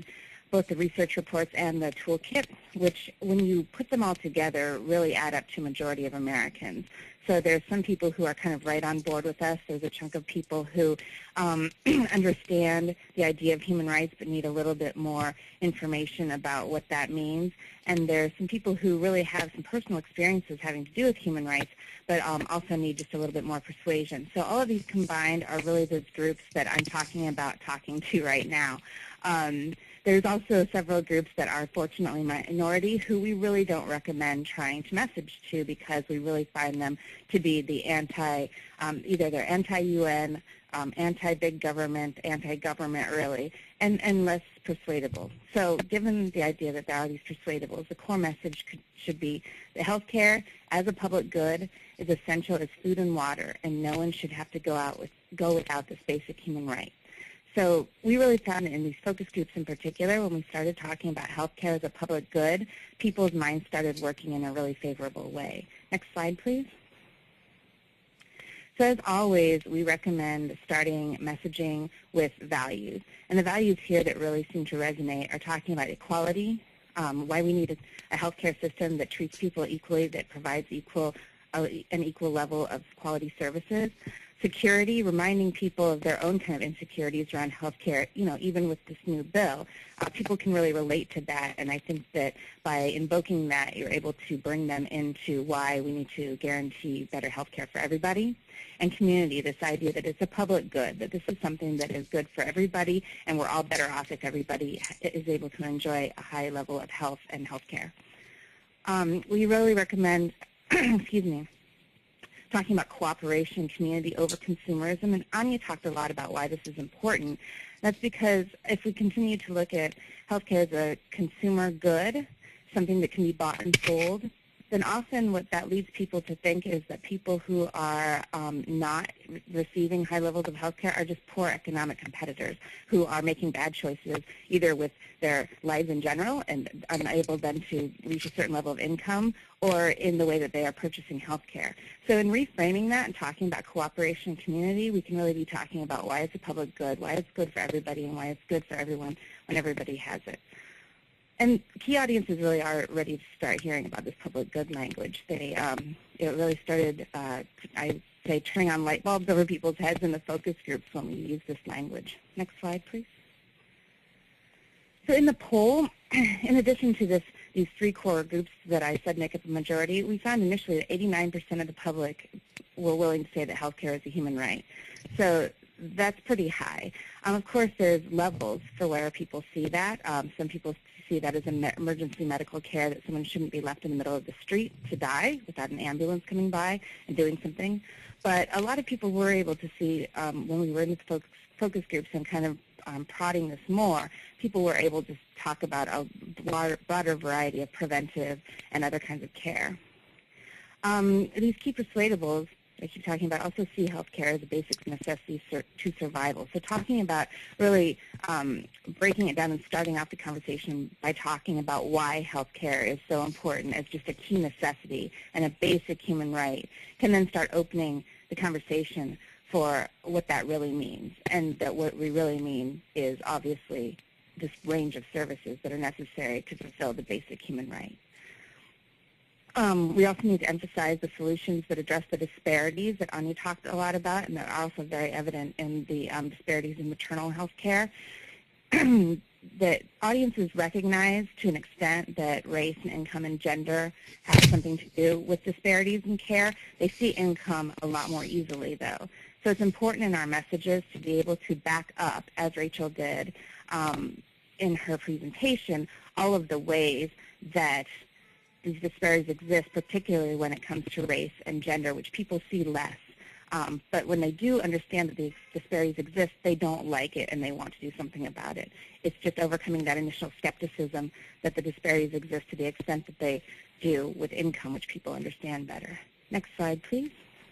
both the research reports and the toolkit, which when you put them all together really add up to a majority of Americans. So there's some people who are kind of right on board with us. There's a chunk of people who um, understand the idea of human rights but need a little bit more information about what that means. And there's some people who really have some personal experiences having to do with human rights but um, also need just a little bit more persuasion. So all of these combined are really those groups that I'm talking about talking to right now. Um, There's also several groups that are fortunately minority who we really don't recommend trying to message to because we really find them to be the anti, um, either they're anti-U N, um, anti-big government, anti-government really, and, and less persuadable. So given the idea that there are these persuadables, the core message could, should be that healthcare as a public good is essential as food and water, and no one should have to go out with, go without this basic human right. So we really found in these focus groups in particular, when we started talking about healthcare as a public good, people's minds started working in a really favorable way. Next slide, please. So as always, we recommend starting messaging with values. And the values here that really seem to resonate are talking about equality, um, why we need a, a healthcare system that treats people equally, that provides equal, uh, an equal level of quality services. Security, reminding people of their own kind of insecurities around healthcare, you know, even with this new bill. Uh, people can really relate to that, and I think that by invoking that, you're able to bring them into why we need to guarantee better healthcare for everybody. And community, this idea that it's a public good, that this is something that is good for everybody, and we're all better off if everybody is able to enjoy a high level of health and healthcare. Um, we really recommend, excuse me, talking about cooperation, community over consumerism, and Anya talked a lot about why this is important. That's because if we continue to look at healthcare as a consumer good, something that can be bought and sold, then often what that leads people to think is that people who are um, not receiving high levels of healthcare are just poor economic competitors who are making bad choices either with their lives in general and unable then to reach a certain level of income or in the way that they are purchasing healthcare. So in reframing that and talking about cooperation and community, we can really be talking about why it's a public good, why it's good for everybody, and why it's good for everyone when everybody has it. And key audiences really are ready to start hearing about this public good language. They, um, it really started, uh, I say, turning on light bulbs over people's heads in the focus groups when we use this language. Next slide, please. So in the poll, in addition to this, these three core groups that I said make up a majority, we found initially that eighty-nine percent of the public were willing to say that healthcare is a human right. So that's pretty high. Um, of course, there's levels for where people see that. Um, some people see that as an emergency medical care, that someone shouldn't be left in the middle of the street to die without an ambulance coming by and doing something. But a lot of people were able to see, um, when we were in the focus, focus groups and kind of um, prodding this more, people were able to talk about a broader, broader variety of preventive and other kinds of care. Um, these key persuadables I keep talking about also see healthcare as a basic necessity to survival. So talking about really um, breaking it down and starting off the conversation by talking about why healthcare is so important as just a key necessity and a basic human right can then start opening the conversation for what that really means. And that what we really mean is obviously this range of services that are necessary to fulfill the basic human right. Um, we also need to emphasize the solutions that address the disparities that Anya talked a lot about and that are also very evident in the um, disparities in maternal health care. That audiences recognize to an extent that race and income and gender have something to do with disparities in care. They see income a lot more easily, though. So it's important in our messages to be able to back up, as Rachel did um, in her presentation, all of the ways that these disparities exist, particularly when it comes to race and gender, which people see less. Um, but when they do understand that these disparities exist, they don't like it and they want to do something about it. It's just overcoming that initial skepticism that the disparities exist to the extent that they do with income, which people understand better. Next slide, please.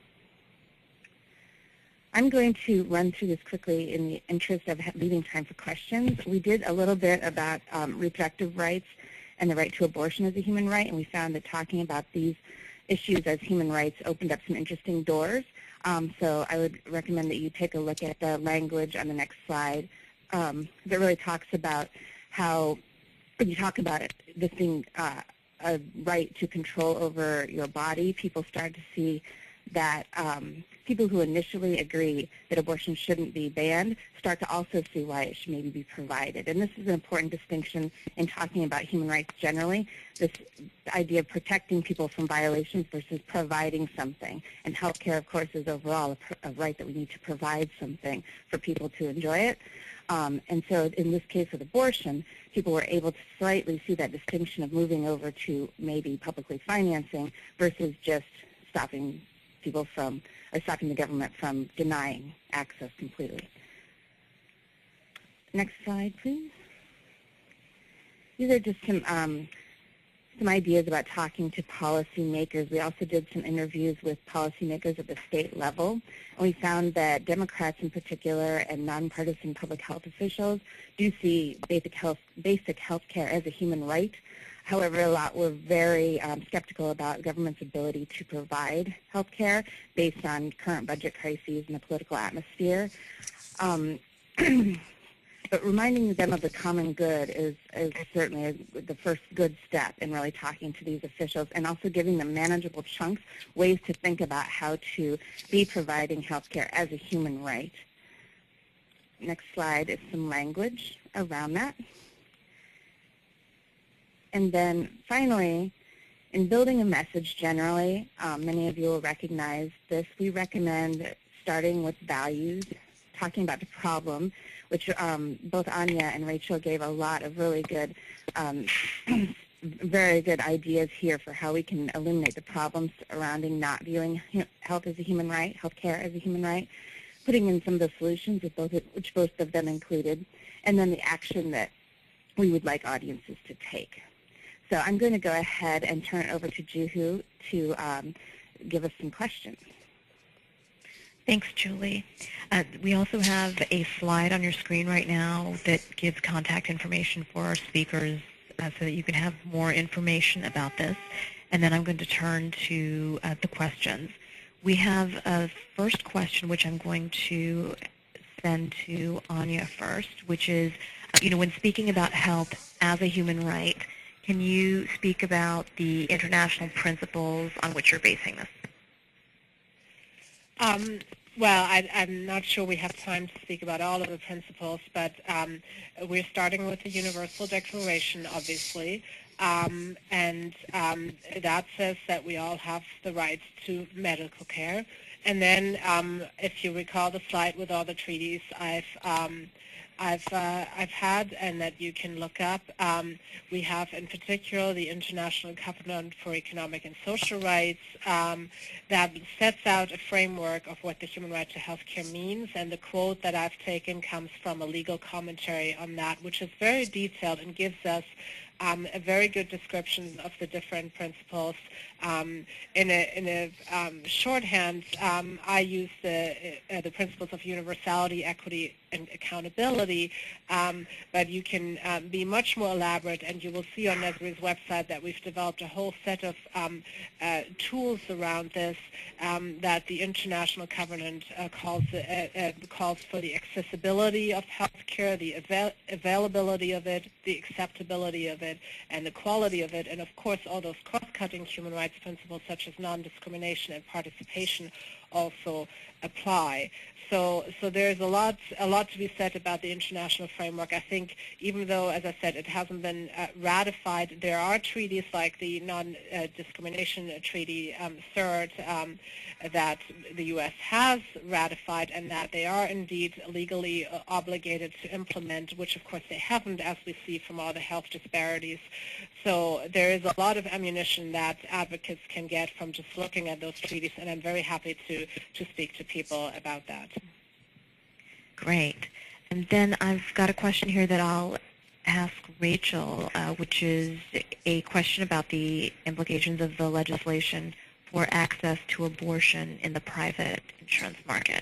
I'm going to run through this quickly in the interest of leaving time for questions. We did a little bit about um, reproductive rights and the right to abortion as a human right, and we found that talking about these issues as human rights opened up some interesting doors. Um, so I would recommend that you take a look at the language on the next slide um, that really talks about how when you talk about it, this being uh, a right to control over your body, people start to see that um, people who initially agree that abortion shouldn't be banned start to also see why it should maybe be provided. And this is an important distinction in talking about human rights generally, this idea of protecting people from violations versus providing something. And healthcare, of course, is overall a, pr a right that we need to provide something for people to enjoy it. Um, and so in this case of abortion, people were able to slightly see that distinction of moving over to maybe publicly financing versus just stopping people from, or stopping the government from denying access completely. Next slide, please. These are just some um, some ideas about talking to policymakers. We also did some interviews with policymakers at the state level, and we found that Democrats in particular and nonpartisan public health officials do see basic health basic health care as a human right. However, a lot were very um, skeptical about government's ability to provide health care based on current budget crises and the political atmosphere. Um, but reminding them of the common good is, is certainly a, the first good step in really talking to these officials, and also giving them manageable chunks, ways to think about how to be providing health care as a human right. Next slide is some language around that. And then finally, in building a message generally, um, many of you will recognize this, we recommend starting with values, talking about the problem, which um, both Anya and Rachel gave a lot of really good, um, very good ideas here for how we can eliminate the problems surrounding not viewing health as a human right, health care as a human right, putting in some of the solutions, which both, which both of them included, and then the action that we would like audiences to take. So I'm going to go ahead and turn it over to Juhu to um, give us some questions.
Thanks, Julie. Uh, we also have a slide on your screen right now that gives contact information for our speakers uh, so that you can have more information about this. And then I'm going to turn to uh, the questions. We have a first question, which I'm going to send to Anya first, which is, you know, when speaking about health as a human right, can you speak about the international principles on which you're basing this?
Um, well, I, I'm not sure we have time to speak about all of the principles, but um, we're starting with the Universal Declaration, obviously, um, and um, that says that we all have the rights to medical care. And then, um, if you recall the slide with all the treaties I've um, I've uh, I've had and that you can look up. Um, we have in particular the International Covenant for Economic and Social Rights um, that sets out a framework of what the human right to health care means, and the quote that I've taken comes from a legal commentary on that, which is very detailed and gives us Um, a very good description of the different principles. Um, in a, in a um, shorthand, um, I use the, uh, the principles of universality, equity, and accountability, um, but you can um, be much more elaborate, and you will see on Nesri's website that we've developed a whole set of um, uh, tools around this um, that the International Covenant uh, calls, uh, uh, calls for the accessibility of health care, the avail availability of it, the acceptability of it, and the quality of it, and of course all those cross-cutting human rights principles such as non-discrimination and participation also apply. So, so there's a lot, a lot to be said about the international framework. I think even though, as I said, it hasn't been uh, ratified, there are treaties like the Non-Discrimination Treaty, um, CERT, um, that the U S has ratified, and that they are indeed legally uh, obligated to implement, which of course they haven't, as we see from all the health disparities. So there is a lot of ammunition that advocates can get from just looking at those treaties, and I'm very happy to, to speak to people about that.
Great. And then I've got a question here that I'll ask Rachel, uh, which is a question about the implications of the legislation for access to abortion in the private insurance market.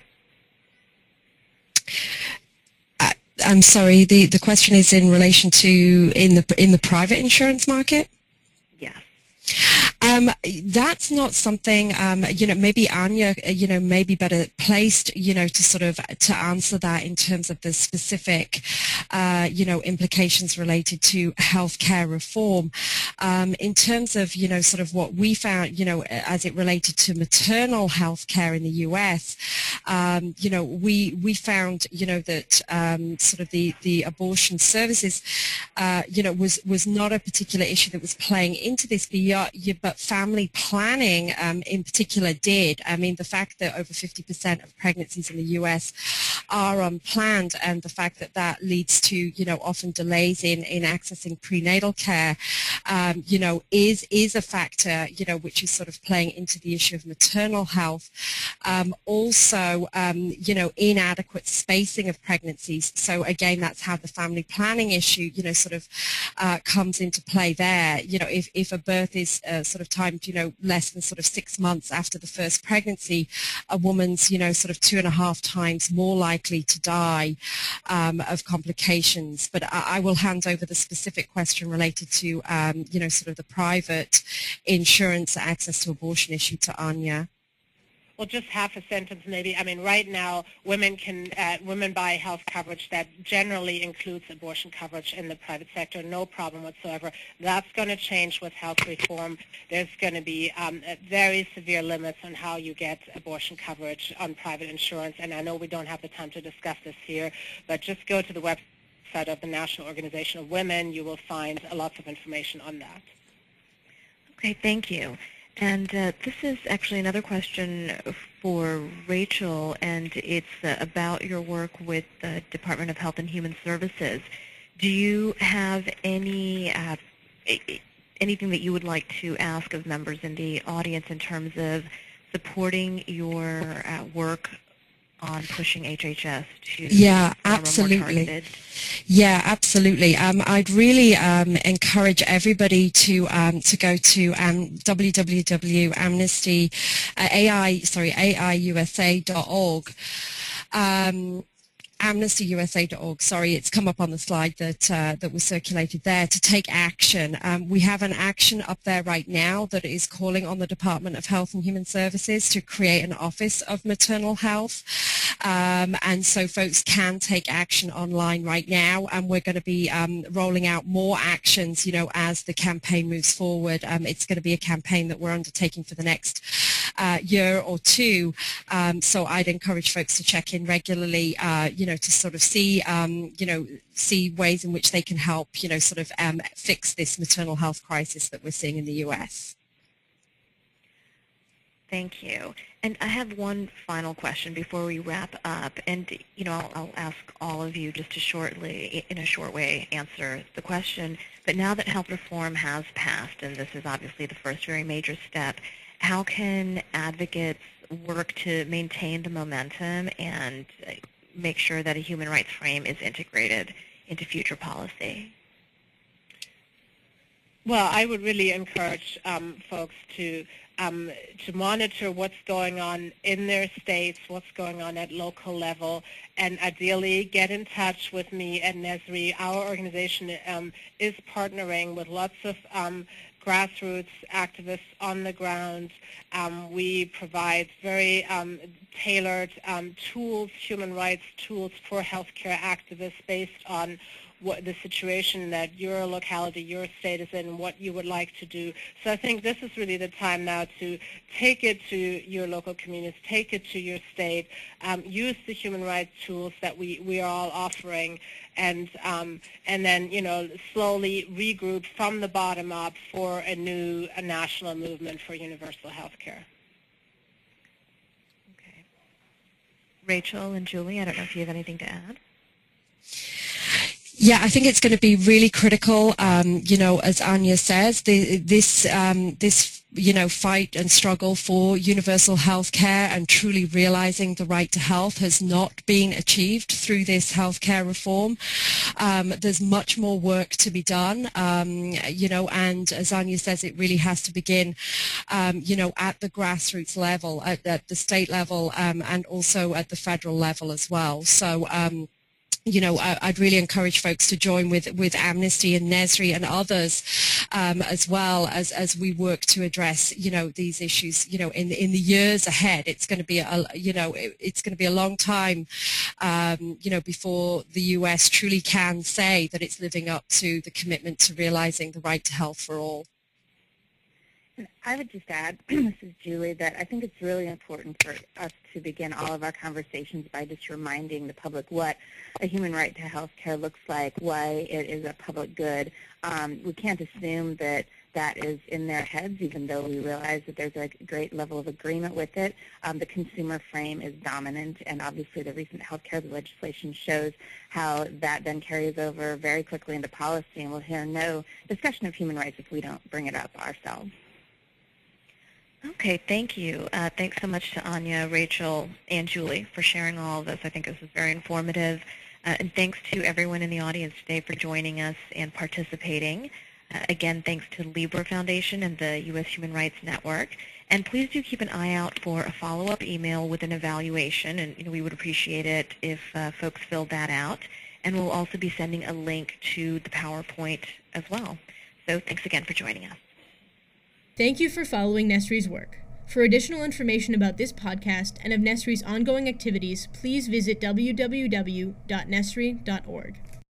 Uh, I'm sorry, the, the question is in relation to in the in the private insurance market?
Yes.
Um, that's not something, um, you know, maybe Anya, you know, may be better placed, you know, to sort of to answer that in terms of the specific, uh, you know, implications related to healthcare reform. Um, in terms of, you know, sort of what we found, you know, as it related to maternal health care in the U S, um, you know, we we found, you know, that um, sort of the, the abortion services, uh, you know, was, was not a particular issue that was playing into this, but family planning um, in particular did. I mean, the fact that over fifty percent of pregnancies in the U S are unplanned, and the fact that that leads to, you know, often delays in, in accessing prenatal care, um, you know, is, is a factor, you know, which is sort of playing into the issue of maternal health. Um, also, um, you know, inadequate spacing of pregnancies. So again, that's how the family planning issue, you know, sort of uh, comes into play there. You know, if, if a birth is uh, sort of timed, you know, less than sort of six months after the first pregnancy, a woman's, you know, sort of two and a half times more likely to die um, of complications. But I, I will hand over the specific question related to, um, you know, sort of the private insurance access to abortion issue to Anya.
Well, just half a sentence maybe. I mean, right now, women can uh, women buy health coverage that generally includes abortion coverage in the private sector, no problem whatsoever. That's going to change with health reform. There's going to be um, very severe limits on how you get abortion coverage on private insurance, and I know we don't have the time to discuss this here, but just go to the website of the National Organization of Women. You will find lots of information on that.
Okay, thank you. And uh, this is actually another question for Rachel, and it's uh, about your work with the Department of Health and Human Services. Do you have any uh, anything that you would like to ask of members in the audience in terms of supporting your uh, work on pushing H H S to
yeah,
more
absolutely.
targeted?
Yeah, absolutely. Um, I'd really um, encourage everybody to um, to go to um, w w w dot amnesty uh, ai sorry A I U S A dot org. Um, amnesty U S A dot org, sorry, it's come up on the slide that uh, that was circulated there, to take action. Um, we have an action up there right now that is calling on the Department of Health and Human Services to create an Office of Maternal Health. Um, and so folks can take action online right now, and we're going to be um, rolling out more actions, you know, as the campaign moves forward. Um, it's going to be a campaign that we're undertaking for the next uh, year or two. Um, so I'd encourage folks to check in regularly, uh, you know, to sort of see, um, you know, see ways in which they can help, you know, sort of um, fix this maternal health crisis that we're seeing in the U S.
Thank you. And I have one final question before we wrap up. And, you know, I'll, I'll ask all of you just to shortly, in a short way, answer the question. But now that health reform has passed, and this is obviously the first very major step, how can advocates work to maintain the momentum and make sure that a human rights frame is integrated into future policy?
Well, I would really encourage um, folks to um, to monitor what's going on in their states, what's going on at local level, and ideally get in touch with me at Nesri. Our organization um, is partnering with lots of um, grassroots activists on the ground. Um, we provide very um, tailored um, tools, human rights tools for healthcare activists based on what the situation that your locality, your state is in, what you would like to do. So I think this is really the time now to take it to your local communities, take it to your state, um, use the human rights tools that we, we are all offering, and um, and then, you know, slowly regroup from the bottom up for a new a national movement for universal health care.
Okay. Rachel and Julie, I don't know if you have anything to add.
Yeah, I think it's going to be really critical. Um, you know, as Anya says, the, this um, this you know fight and struggle for universal health care and truly realizing the right to health has not been achieved through this healthcare reform. Um, there's much more work to be done. Um, you know, and as Anya says, it really has to begin, um, you know, at the grassroots level, at, at the state level, um, and also at the federal level as well. So. Um, you know, I, I'd really encourage folks to join with, with Amnesty and Nesri and others um, as well as, as we work to address, you know, these issues, you know, in, in the years ahead. It's going to be, a, you know, it, it's going to be a long time, um, you know, before the U S truly can say that it's living up to the commitment to realizing the right to health for all.
And I would just add, this is Julie, that I think it's really important for us to begin all of our conversations by just reminding the public what a human right to health care looks like, why it is a public good. Um, we can't assume that that is in their heads, even though we realize that there's a great level of agreement with it. Um, the consumer frame is dominant, and obviously the recent health care legislation shows how that then carries over very quickly into policy, and we'll hear no discussion of human rights if we don't bring it up ourselves.
Okay, thank you. Uh, thanks so much to Anya, Rachel, and Julie for sharing all of this. I think this is very informative. Uh, and thanks to everyone in the audience today for joining us and participating. Uh, again, thanks to Libra Foundation and the U S Human Rights Network. And please do keep an eye out for a follow-up email with an evaluation. And you know, we would appreciate it if uh, folks filled that out. And we'll also be sending a link to the PowerPoint as well. So thanks again for joining us.
Thank you for following Nesri's work. For additional information about this podcast and of Nesri's ongoing activities, please visit w w w dot nesri dot org.